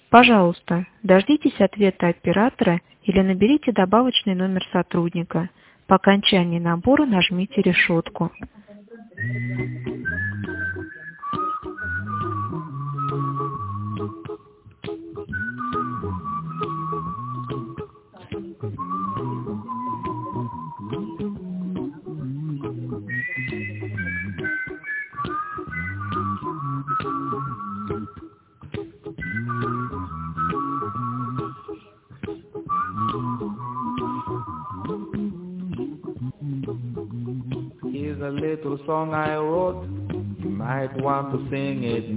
Пожалуйста, дождитесь ответа оператора или наберите добавочный номер сотрудника. По окончании набора нажмите решетку. Here's a little song I wrote. You might want to sing it